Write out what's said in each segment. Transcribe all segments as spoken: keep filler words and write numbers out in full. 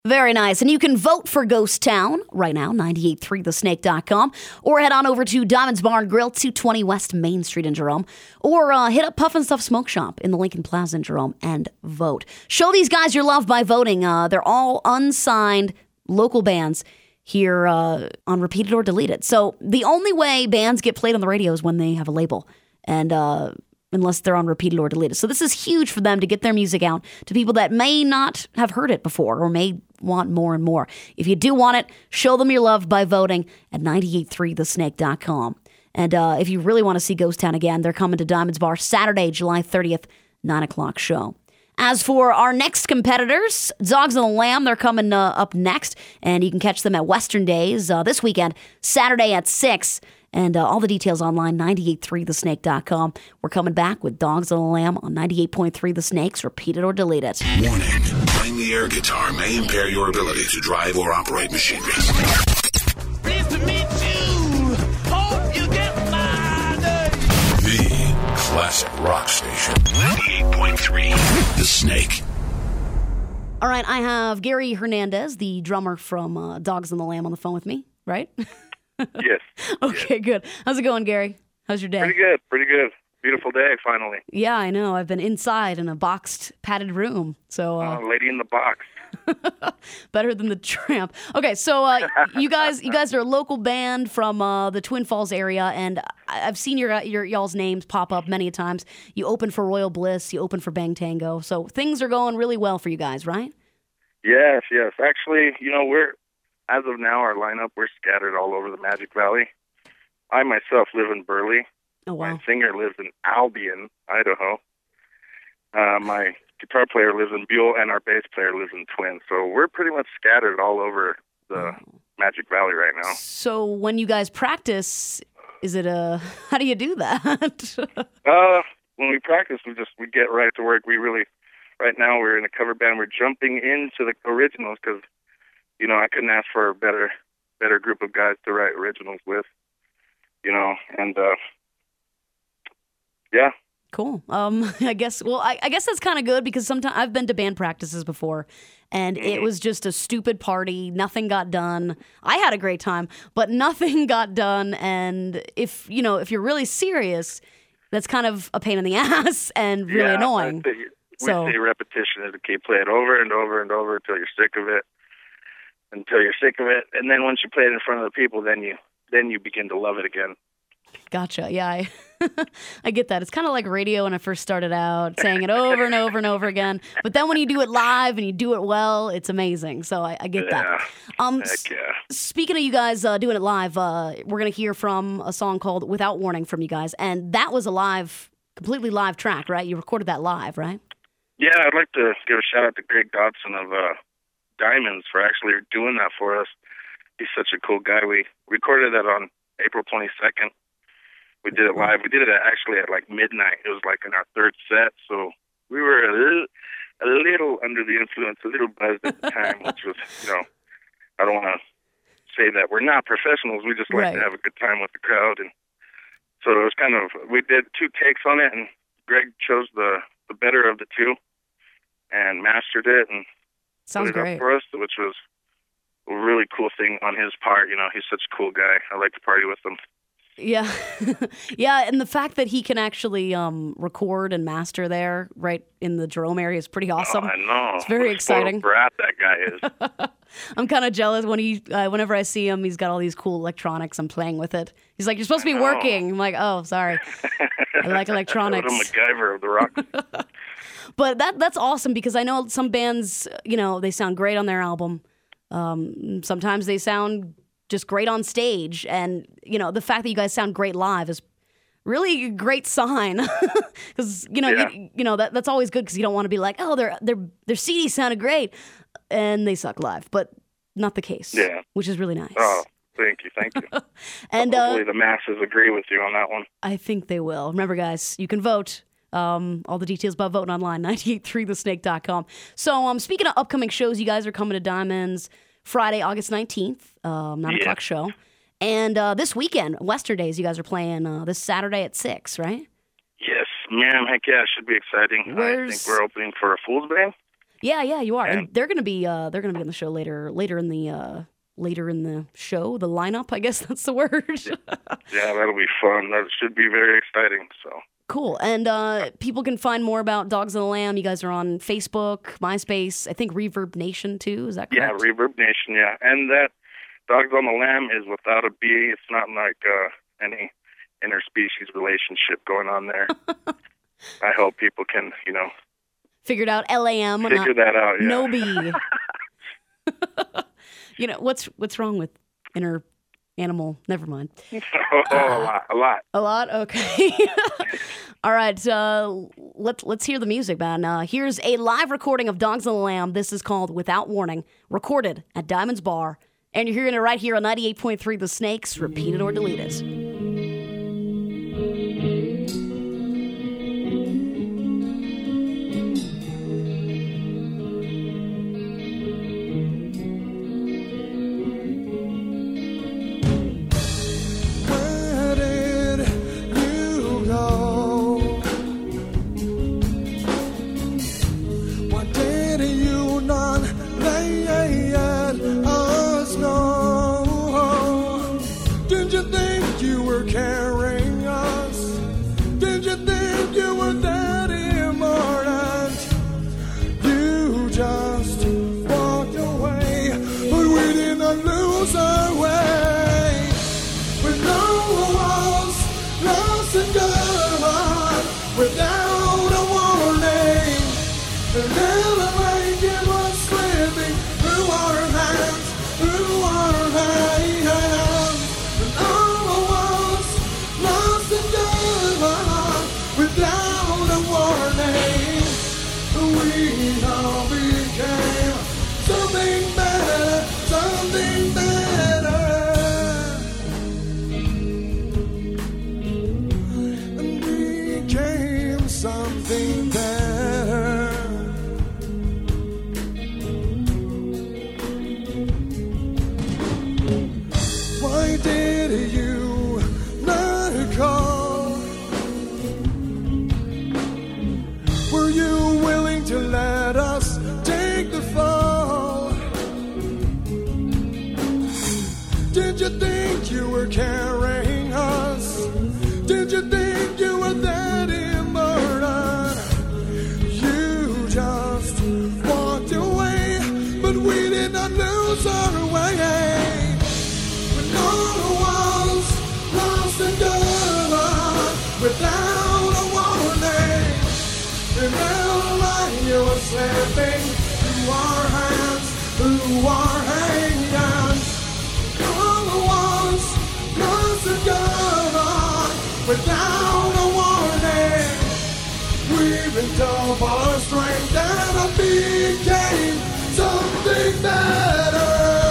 Very nice. And you can vote for Ghost Town right now, nine eight three the snake dot com, or head on over to Diamonds Bar and Grill, two twenty West Main Street in Jerome, or uh, hit up Puff and Stuff Smoke Shop in the Lincoln Plaza in Jerome and vote. Show these guys your love by voting. Uh, they're all unsigned local bands here uh, on Repeated or Deleted. So the only way bands get played on the radio is when they have a label. And uh unless they're on Repeated or Deleted. So this is huge for them to get their music out to people that may not have heard it before or may want more and more. If you do want it, show them your love by voting at nine eight three the snake dot com. And uh, if you really want to see Ghost Town again, they're coming to Diamonds Bar Saturday, July thirtieth, nine o'clock show. As for our next competitors, Dogs and the Lamb, they're coming uh, up next, and you can catch them at Western Days uh, this weekend, Saturday at six. And uh, all the details online, nine eight three the snake dot com. We're coming back with Dogs and the Lamb on ninety-eight point three The Snakes. Repeat it or delete it. Warning. Playing the air guitar may impair your ability to drive or operate machinery. Pleased to meet you. Hope you get my name. The classic rock station. ninety-eight point three The Snake. All right, I have Gary Hernandez, the drummer from uh, Dogs and the Lamb, on the phone with me, right? Yes. Okay, yes. good. How's it going, Gary? How's your day? Pretty good, pretty good. Beautiful day, finally. Yeah, I know. I've been inside in a boxed, padded room. So, uh, Uh, lady in the box. better than the Tramp. Okay, so uh, you guys, you guys are a local band from uh, the Twin Falls area, and I- I've seen your your y'all's names pop up many times. You opened for Royal Bliss, you opened for Bang Tango, so things are going really well for you guys, right? Yes, yes. Actually, you know, we're, as of now, our lineup, we're scattered all over the Magic Valley. I myself live in Burley. Oh wow. My singer lives in Albion, Idaho. Uh, my guitar player lives in Buell, and our bass player lives in Twin. So we're pretty much scattered all over the Magic Valley right now. So when you guys practice, is it a? How do you do that? Uh, when we practice, we just we get right to work. We really, right now, we're in a cover band. We're jumping into the originals because, you know, I couldn't ask for a better, better group of guys to write originals with. You know, and uh, yeah. Cool. Um, I guess. Well, I, I guess that's kind of good because sometimes I've been to band practices before, and it was just a stupid party. Nothing got done. I had a great time, but nothing got done. And if you know, if you're really serious, that's kind of a pain in the ass and really yeah, annoying. We So- say repetition is the key. Play it over and over and over until you're sick of it. Until you're sick of it, and then once you play it in front of the people, then you then you begin to love it again. Gotcha. Yeah, I, I get that. It's kind of like radio when I first started out, saying it over and over and over again. But then when you do it live and you do it well, it's amazing. So I, I get Yeah. that. Um, s- Heck yeah. Speaking of you guys uh, doing it live, uh, we're going to hear from a song called Without Warning from you guys. And that was a live, completely live track, right? You recorded that live, right? Yeah, I'd like to give a shout out to Greg Dodson of uh, Diamonds for actually doing that for us. He's such a cool guy. We recorded that on April twenty-second. We did it live. We did it at, actually at like midnight. It was like in our third set, so we were a little, a little under the influence, a little buzzed at the time, which was, you know, I don't want to say that we're not professionals. We just like Right. to have a good time with the crowd, and so it was kind of, we did two takes on it, and Greg chose the the better of the two and mastered it and Sounds put it great. up for us, which was a really cool thing on his part. You know, he's such a cool guy. I like to party with him. Yeah. Yeah, and the fact that he can actually um, record and master there right in the Jerome area is pretty awesome. Oh, I know. It's very What a spoiled exciting. brat that guy is. I'm kind of jealous when he, uh, whenever I see him, he's got all these cool electronics. I'm playing with it. He's like, "You're supposed to be I know. working." I'm like, "Oh, sorry." I like electronics. What a MacGyver of the rock. But that that's awesome because I know some bands, you know, they sound great on their album. Um, sometimes they sound just great on stage, and you know, the fact that you guys sound great live is really a great sign. Because you know, Yeah. you, you know that that's always good because you don't want to be like, "Oh, their their their C D sounded great," and they suck live, but not the case. Yeah. Which is really nice. Oh, thank you, thank you. and uh, Hopefully the masses agree with you on that one. I think they will. Remember, guys, you can vote. Um, all the details about voting online, nine eight three the snake dot com. So, um, speaking of upcoming shows, you guys are coming to Diamonds Friday, August nineteenth, um, nine Yeah. o'clock show. And uh, this weekend, Western Days, you guys are playing uh, this Saturday at six, right? Yes, man, heck yeah, it should be exciting. Where's- I think we're opening for a Fool's Band. Yeah, yeah, you are. And, And- they're gonna be uh, they're gonna be on the show later later in the uh, later in the show, the lineup. I guess that's the word. Yeah, that'll be fun. That should be very exciting. So. Cool. And uh, people can find more about Dogs on the Lamb. You guys are on Facebook, MySpace, I think Reverb Nation too. Is that Yeah, correct? Reverb Nation, yeah. And that Dogs on the Lamb is without a B. It's not like uh, any interspecies relationship going on there. I hope people can, you know, Figured out L A M. figure not, that out. Yeah. No B. You know, what's what's wrong with inner animal? Never mind. oh, a lot, a lot. A lot? Okay. All right. Uh, let, let's hear the music, man. Uh, here's a live recording of Dogs on the Lamb. This is called Without Warning, recorded at Diamond's Bar. And you're hearing it right here on ninety-eight point three The Snakes. Repeat it or delete it. Where did you go? Why did you not let us know? Did you think you were carrying us? Did you think you were that important? You just walked away, but we did not lose our way. When no was lost and gone without a warning, and then the blanket was slipping through our hands, through our hands. When all was lost and gone without a warning, we all became something better, something better. And became something better. Why did you not call? Were you willing to let us take the fall? Did you think you were carrying us? Did you think you were that important? You just walked away, but we did not lose our way. When all was lost and gone without a warning, and now like you were slipping through our hands, through our hands. All was lost and gone without a warning. We built up our strength and became something better.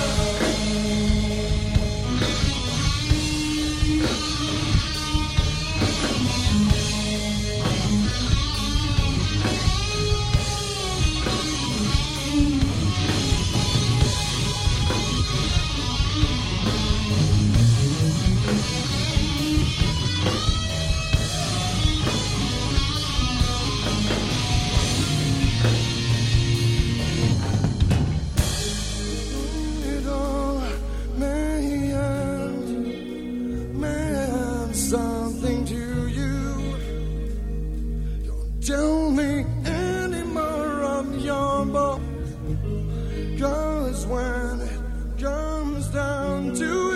It all may end, meant something to you. Don't tell me anymore on your boat, 'cause when it comes down to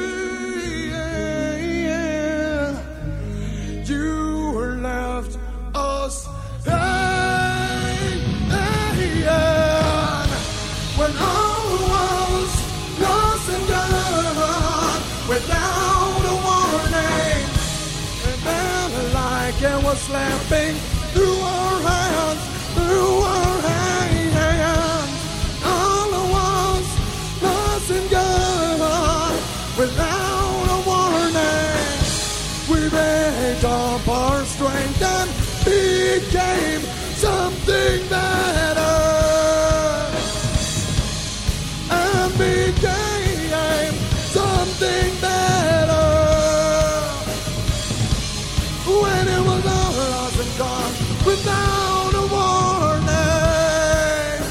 it, you were left us hanging. When all was lost and gone without a warning, and then like it was slipping through our hands, through our hands. All was lost and gone without a warning. We made up our strength and became something better. And became something better. When it was all lost and gone without a warning.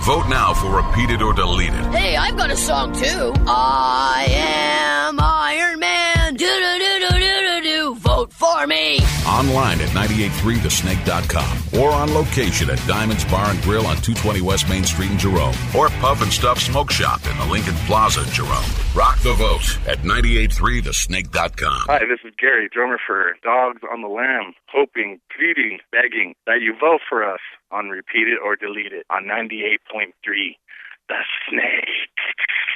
Vote now for Repeat It or Delete It. Hey, I've got a song too. I am Iron Man. Do do do do do do do. Vote for me. Online at nine eight three the snake dot com or on location at Diamonds Bar and Grill on two twenty West Main Street in Jerome or Puff and Stuff Smoke Shop in the Lincoln Plaza in Jerome. Rock the vote at nine eight three the snake dot com. Hi, this is Gary, drummer for Dogs on the Lamb, hoping, pleading, begging that you vote for us on Repeat It or Delete It on ninety-eight point three The Snake.